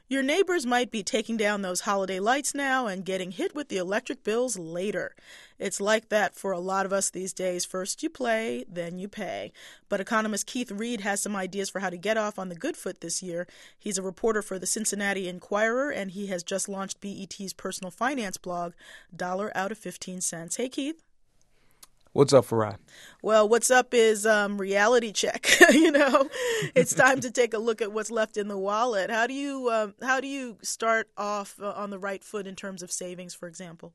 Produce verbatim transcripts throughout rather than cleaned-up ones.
Your neighbors might be taking down those holiday lights now and getting hit with the electric bills later. It's like that for a lot of us these days. First you play, then you pay. But economist Keith Reed has some ideas for how to get off on the good foot this year. He's a reporter for the Cincinnati Enquirer, and he has just launched B E T's personal finance blog, Dollar Out of fifteen cents. Hey, Keith. What's up, Farad? Well, what's up is um, reality check. you know, it's time to take a look at what's left in the wallet. How do you um, how do you start off uh, on the right foot in terms of savings, for example?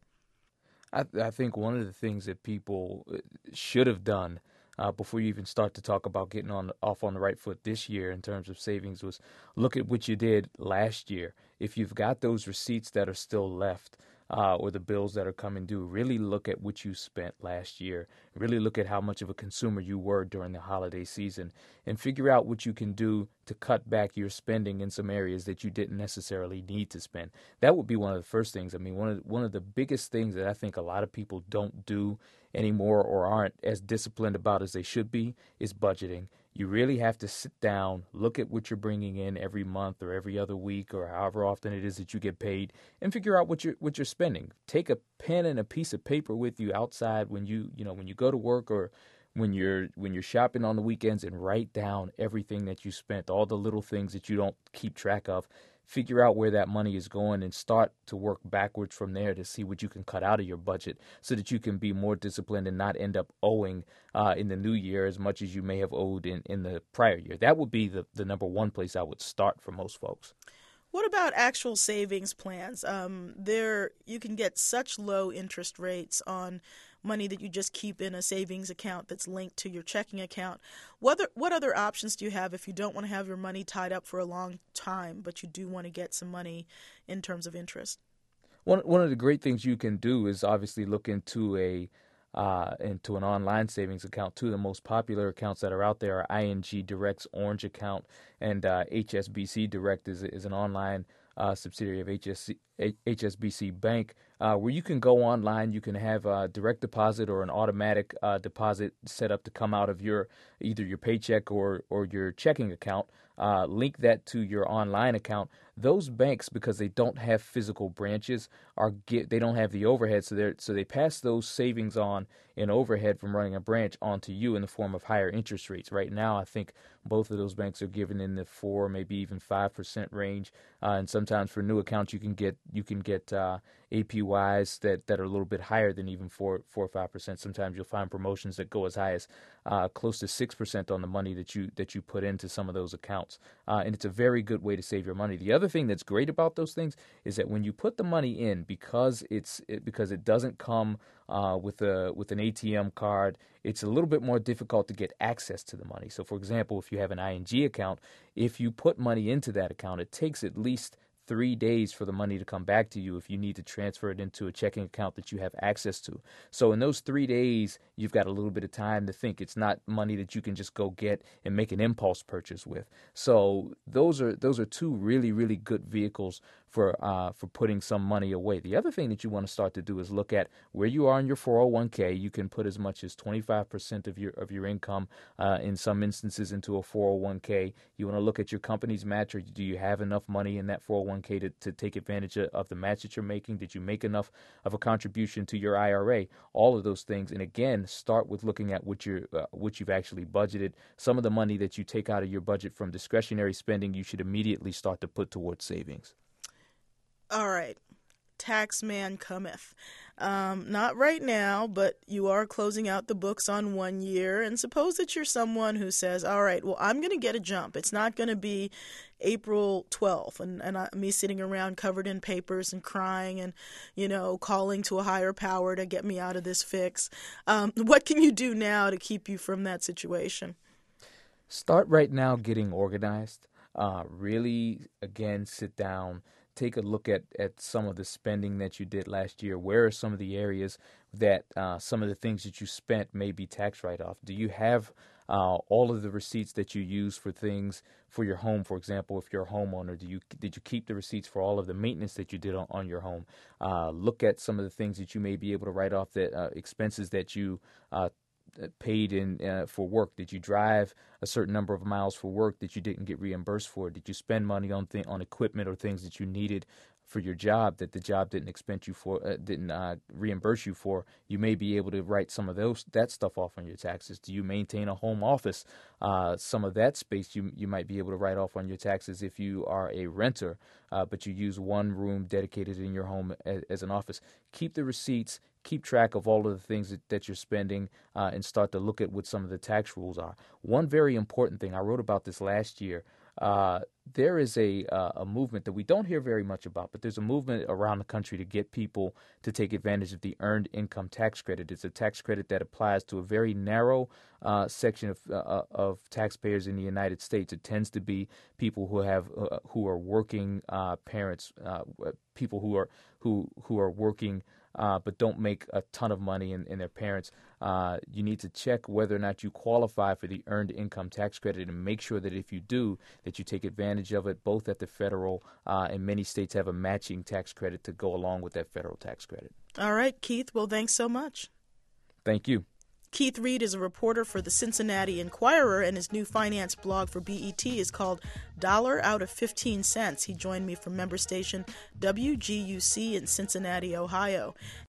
I, I think one of the things that people should have done uh, before you even start to talk about getting on off on the right foot this year in terms of savings was look at what you did last year. If you've got those receipts that are still left, Uh, or the bills that are coming due, really look at what you spent last year. Really look at how much of a consumer you were during the holiday season and figure out what you can do to cut back your spending in some areas that you didn't necessarily need to spend. That would be one of the first things. I mean, one of the, one of the biggest things that I think a lot of people don't do anymore or aren't as disciplined about as they should be is budgeting. You really have to sit down, look at what you're bringing in every month or every other week or however often it is that you get paid, and figure out what you're what you're spending. Take a pen and a piece of paper with you outside when you you know when you go to work or when you're when you're shopping on the weekends, and write down everything that you spent, all the little things that you don't keep track of. Figure out where that money is going and start to work backwards from there to see what you can cut out of your budget so that you can be more disciplined and not end up owing uh, in the new year as much as you may have owed in, in the prior year. That would be the, the number one place I would start for most folks. What about actual savings plans? Um, there, you can get such low interest rates on money that you just keep in a savings account that's linked to your checking account. What other, what other options do you have if you don't want to have your money tied up for a long time, but you do want to get some money in terms of interest? One one of the great things you can do is obviously look into a uh, into an online savings account. Two of the most popular accounts that are out there are I N G Direct's Orange account, and uh, H S B C Direct is is an online uh, subsidiary of H S C, H S B C Bank, uh, where you can go online. You can have a direct deposit or an automatic uh, deposit set up to come out of your either your paycheck or or your checking account. Uh, link that to your online account. Those banks, because they don't have physical branches, are get they don't have the overhead, so they so they pass those savings on in overhead from running a branch onto you in the form of higher interest rates. Right now, I think both of those banks are given in the four, maybe even five percent range, uh, and sometimes for new accounts you can get you can get uh, A P Ys that, that are a little bit higher than even four four or five percent. Sometimes you'll find promotions that go as high as uh, close to six percent on the money that you that you put into some of those accounts, uh, and it's a very good way to save your money. The other thing that's great about those things is that when you put the money in, because it's it, because it doesn't come uh, with a with an A T M card, it's a little bit more difficult to get access to the money. So, for example, if you have an I N G account, if you put money into that account, it takes at least three days for the money to come back to you if you need to transfer it into a checking account that you have access to. So in those three days, you've got a little bit of time to think. It's not money that you can just go get and make an impulse purchase with. So those are those are two really, really good vehicles for uh, for putting some money away. The other thing that you want to start to do is look at where you are in your four oh one k. You can put as much as twenty-five percent of your of your income uh, in some instances into a four oh one k. You want to look at your company's match, or do you have enough money in that four oh one k to, to take advantage of the match that you're making? Did you make enough of a contribution to your I R A? All of those things. And again, start with looking at what you're uh, what you've actually budgeted. Some of the money that you take out of your budget from discretionary spending, you should immediately start to put towards savings. All right. Tax man cometh. Um, not right now, but you are closing out the books on one year. And suppose that you're someone who says, all right, well, I'm going to get a jump. It's not going to be April twelfth and, and I, me sitting around covered in papers and crying and, you know, calling to a higher power to get me out of this fix. Um, what can you do now to keep you from that situation? Start right now getting organized. Uh, really, again, sit down. Take a look at, at some of the spending that you did last year. Where are some of the areas that uh, some of the things that you spent may be tax write-off? Do you have uh, all of the receipts that you use for things for your home? For example, if you're a homeowner, do you did you keep the receipts for all of the maintenance that you did on, on your home? Uh, look at some of the things that you may be able to write off, that uh, expenses that you uh, paid in uh, for work? Did you drive a certain number of miles for work that you didn't get reimbursed for? Did you spend money on th- on equipment or things that you needed for your job that the job didn't expense you for, uh, didn't uh, reimburse you for? You may be able to write some of those that stuff off on your taxes. Do you maintain a home office? Uh, some of that space you you might be able to write off on your taxes if you are a renter, uh, but you use one room dedicated in your home as, as an office. Keep the receipts. Keep track of all of the things that, that you're spending, uh, and start to look at what some of the tax rules are. One very important thing, I wrote about this last year. Uh, there is a uh, a movement that we don't hear very much about, but there's a movement around the country to get people to take advantage of the Earned Income Tax Credit. It's a tax credit that applies to a very narrow uh, section of uh, of taxpayers in the United States. It tends to be people who have uh, who are working uh, parents, uh, people who are who who are working. Uh, but don't make a ton of money in, in their parents. Uh, you need to check whether or not you qualify for the Earned Income Tax Credit and make sure that if you do, that you take advantage of it, both at the federal uh, and many states have a matching tax credit to go along with that federal tax credit. All right, Keith. Well, thanks so much. Thank you. Keith Reed is a reporter for the Cincinnati Enquirer, and his new finance blog for B E T is called Dollar Out of fifteen cents. He joined me from member station W G U C in Cincinnati, Ohio.